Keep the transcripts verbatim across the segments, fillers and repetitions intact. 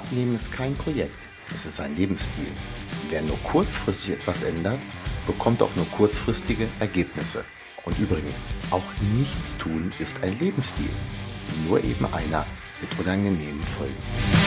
Abnehmen ist kein Projekt, es ist ein Lebensstil. Wer nur kurzfristig etwas ändert, bekommt auch nur kurzfristige Ergebnisse. Und übrigens, auch nichts tun ist ein Lebensstil, nur eben einer mit unangenehmen Folgen.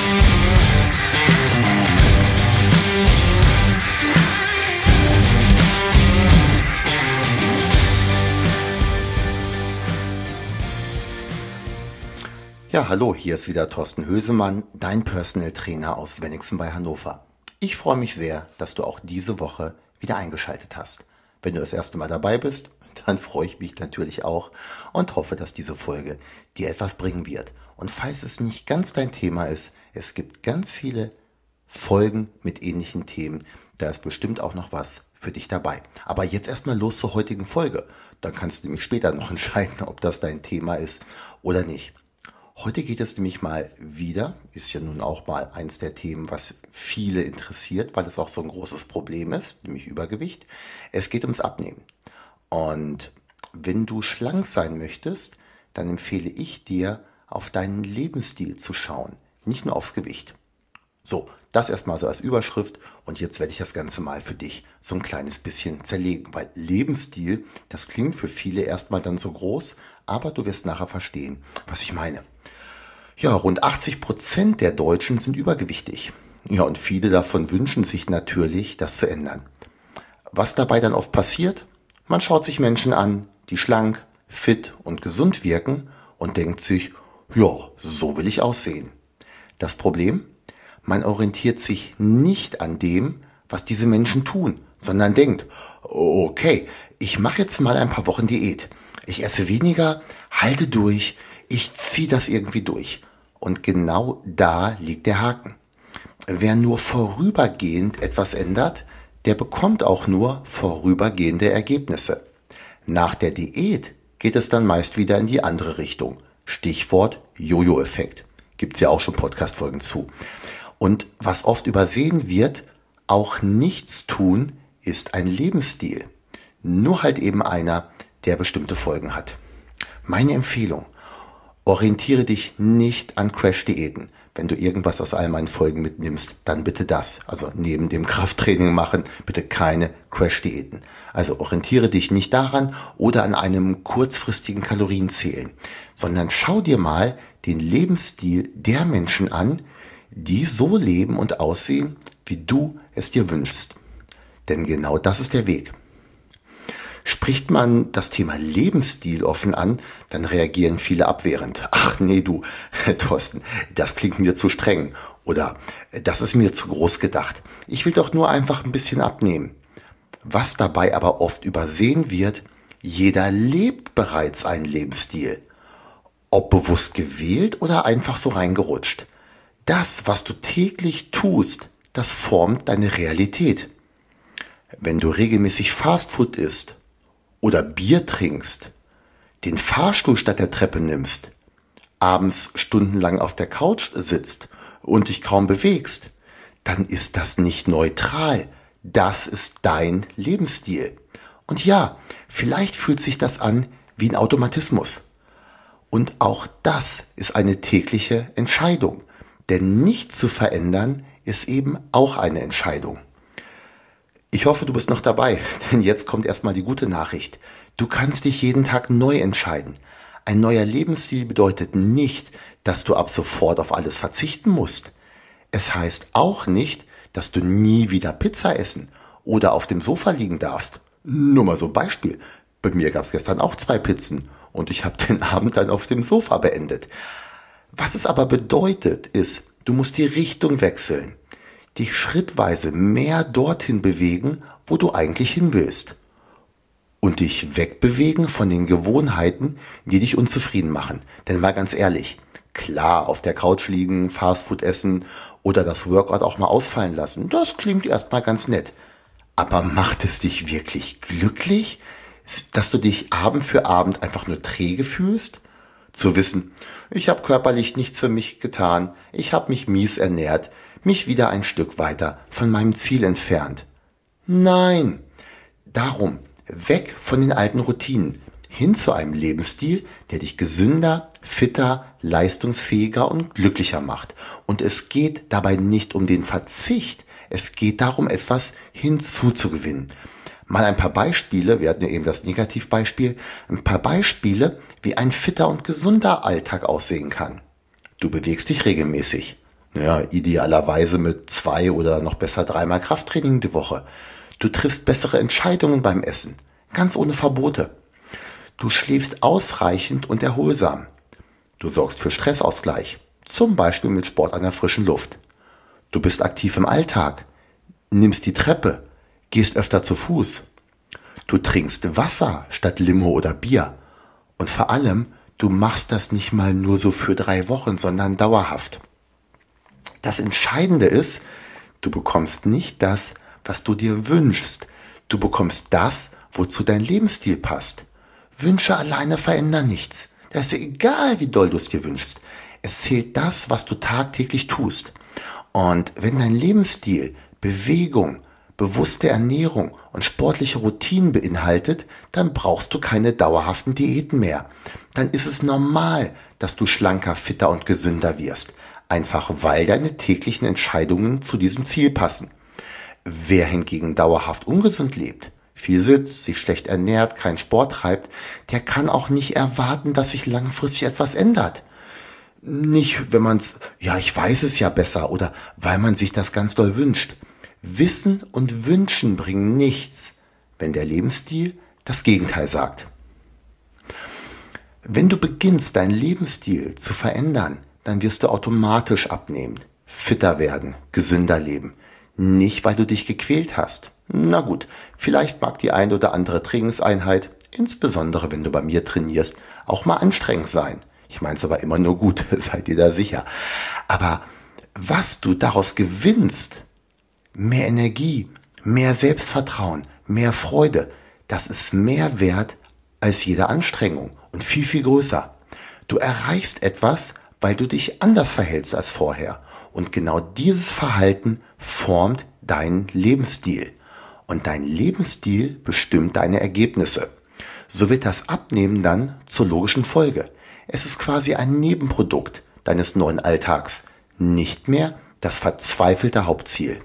Ja, hallo, hier ist wieder Thorsten Hösemann, dein Personal Trainer aus Wenigsen bei Hannover. Ich freue mich sehr, dass du auch diese Woche wieder eingeschaltet hast. Wenn du das erste Mal dabei bist, dann freue ich mich natürlich auch und hoffe, dass diese Folge dir etwas bringen wird. Und falls es nicht ganz dein Thema ist, es gibt ganz viele Folgen mit ähnlichen Themen, da ist bestimmt auch noch was für dich dabei. Aber jetzt erstmal los zur heutigen Folge. Dann kannst du nämlich später noch entscheiden, ob das dein Thema ist oder nicht. Heute geht es nämlich mal wieder, ist ja nun auch mal eins der Themen, was viele interessiert, weil es auch so ein großes Problem ist, nämlich Übergewicht. Es geht ums Abnehmen. Und wenn du schlank sein möchtest, dann empfehle ich dir, auf deinen Lebensstil zu schauen, nicht nur aufs Gewicht. So, das erstmal so als Überschrift und jetzt werde ich das Ganze mal für dich so ein kleines bisschen zerlegen, weil Lebensstil, das klingt für viele erstmal dann so groß, aber du wirst nachher verstehen, was ich meine. Ja, rund achtzig Prozent der Deutschen sind übergewichtig. Ja, und viele davon wünschen sich natürlich, das zu ändern. Was dabei dann oft passiert? Man schaut sich Menschen an, die schlank, fit und gesund wirken und denkt sich, ja, so will ich aussehen. Das Problem? Man orientiert sich nicht an dem, was diese Menschen tun, sondern denkt, okay, ich mache jetzt mal ein paar Wochen Diät. Ich esse weniger, halte durch, ich ziehe das irgendwie durch. Und genau da liegt der Haken. Wer nur vorübergehend etwas ändert, der bekommt auch nur vorübergehende Ergebnisse. Nach der Diät geht es dann meist wieder in die andere Richtung. Stichwort Jojo-Effekt. Gibt's ja auch schon Podcast-Folgen zu. Und was oft übersehen wird, auch nichts tun ist ein Lebensstil. Nur halt eben einer, der bestimmte Folgen hat. Meine Empfehlung: Orientiere dich nicht an Crash-Diäten. Wenn du irgendwas aus all meinen Folgen mitnimmst, dann bitte das. Also neben dem Krafttraining machen, bitte keine Crash-Diäten. Also orientiere dich nicht daran oder an einem kurzfristigen Kalorienzählen, sondern schau dir mal den Lebensstil der Menschen an, die so leben und aussehen, wie du es dir wünschst. Denn genau das ist der Weg. Spricht man das Thema Lebensstil offen an, dann reagieren viele abwehrend. Ach nee, du, Thorsten, das klingt mir zu streng. Oder das ist mir zu groß gedacht. Ich will doch nur einfach ein bisschen abnehmen. Was dabei aber oft übersehen wird, jeder lebt bereits einen Lebensstil. Ob bewusst gewählt oder einfach so reingerutscht. Das, was du täglich tust, das formt deine Realität. Wenn du regelmäßig Fastfood isst, oder Bier trinkst, den Fahrstuhl statt der Treppe nimmst, abends stundenlang auf der Couch sitzt und dich kaum bewegst, dann ist das nicht neutral. Das ist dein Lebensstil. Und ja, vielleicht fühlt sich das an wie ein Automatismus. Und auch das ist eine tägliche Entscheidung. Denn nichts zu verändern ist eben auch eine Entscheidung. Ich hoffe, du bist noch dabei, denn jetzt kommt erstmal die gute Nachricht. Du kannst dich jeden Tag neu entscheiden. Ein neuer Lebensstil bedeutet nicht, dass du ab sofort auf alles verzichten musst. Es heißt auch nicht, dass du nie wieder Pizza essen oder auf dem Sofa liegen darfst. Nur mal so ein Beispiel. Bei mir gab es gestern auch zwei Pizzen und ich habe den Abend dann auf dem Sofa beendet. Was es aber bedeutet, ist, du musst die Richtung wechseln. Dich schrittweise mehr dorthin bewegen, wo du eigentlich hin willst. Und dich wegbewegen von den Gewohnheiten, die dich unzufrieden machen. Denn mal ganz ehrlich, klar, auf der Couch liegen, Fastfood essen oder das Workout auch mal ausfallen lassen, das klingt erstmal ganz nett. Aber macht es dich wirklich glücklich, dass du dich Abend für Abend einfach nur träge fühlst? Zu wissen, ich habe körperlich nichts für mich getan, ich habe mich mies ernährt, mich wieder ein Stück weiter von meinem Ziel entfernt. Nein, darum, weg von den alten Routinen, hin zu einem Lebensstil, der dich gesünder, fitter, leistungsfähiger und glücklicher macht. Und es geht dabei nicht um den Verzicht, es geht darum, etwas hinzuzugewinnen. Mal ein paar Beispiele, wir hatten ja eben das Negativbeispiel, ein paar Beispiele, wie ein fitter und gesunder Alltag aussehen kann. Du bewegst dich regelmäßig. Naja, idealerweise mit zwei oder noch besser dreimal Krafttraining die Woche. Du triffst bessere Entscheidungen beim Essen, ganz ohne Verbote. Du schläfst ausreichend und erholsam. Du sorgst für Stressausgleich, zum Beispiel mit Sport an der frischen Luft. Du bist aktiv im Alltag, nimmst die Treppe, gehst öfter zu Fuß. Du trinkst Wasser statt Limo oder Bier. Und vor allem, du machst das nicht mal nur so für drei Wochen, sondern dauerhaft. Das Entscheidende ist, du bekommst nicht das, was du dir wünschst. Du bekommst das, wozu dein Lebensstil passt. Wünsche alleine verändern nichts. Da ist ja egal, wie doll du es dir wünschst. Es zählt das, was du tagtäglich tust. Und wenn dein Lebensstil Bewegung, bewusste Ernährung und sportliche Routinen beinhaltet, dann brauchst du keine dauerhaften Diäten mehr. Dann ist es normal, dass du schlanker, fitter und gesünder wirst. Einfach weil deine täglichen Entscheidungen zu diesem Ziel passen. Wer hingegen dauerhaft ungesund lebt, viel sitzt, sich schlecht ernährt, keinen Sport treibt, der kann auch nicht erwarten, dass sich langfristig etwas ändert. Nicht, wenn man es, ja, ich weiß es ja besser oder weil man sich das ganz doll wünscht. Wissen und Wünschen bringen nichts, wenn der Lebensstil das Gegenteil sagt. Wenn du beginnst, deinen Lebensstil zu verändern, dann wirst du automatisch abnehmen, fitter werden, gesünder leben. Nicht, weil du dich gequält hast. Na gut, vielleicht mag die ein oder andere Trainingseinheit, insbesondere wenn du bei mir trainierst, auch mal anstrengend sein. Ich meine es aber immer nur gut, seid ihr da sicher. Aber was du daraus gewinnst, mehr Energie, mehr Selbstvertrauen, mehr Freude, das ist mehr wert als jede Anstrengung und viel, viel größer. Du erreichst etwas, weil du dich anders verhältst als vorher. Und genau dieses Verhalten formt deinen Lebensstil. Und dein Lebensstil bestimmt deine Ergebnisse. So wird das Abnehmen dann zur logischen Folge. Es ist quasi ein Nebenprodukt deines neuen Alltags, nicht mehr das verzweifelte Hauptziel.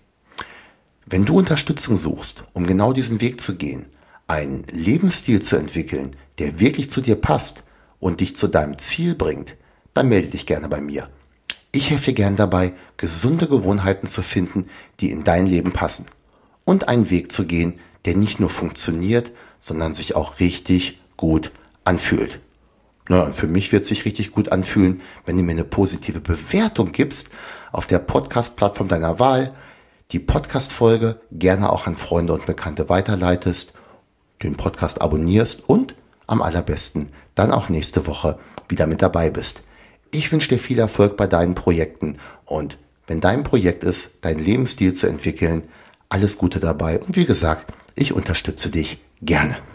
Wenn du Unterstützung suchst, um genau diesen Weg zu gehen, einen Lebensstil zu entwickeln, der wirklich zu dir passt und dich zu deinem Ziel bringt, dann melde dich gerne bei mir. Ich helfe dir gerne dabei, gesunde Gewohnheiten zu finden, die in dein Leben passen. Und einen Weg zu gehen, der nicht nur funktioniert, sondern sich auch richtig gut anfühlt. Na, für mich wird es sich richtig gut anfühlen, wenn du mir eine positive Bewertung gibst auf der Podcast-Plattform deiner Wahl, die Podcast-Folge gerne auch an Freunde und Bekannte weiterleitest, den Podcast abonnierst und am allerbesten dann auch nächste Woche wieder mit dabei bist. Ich wünsche dir viel Erfolg bei deinen Projekten und wenn dein Projekt ist, deinen Lebensstil zu entwickeln, alles Gute dabei und wie gesagt, ich unterstütze dich gerne.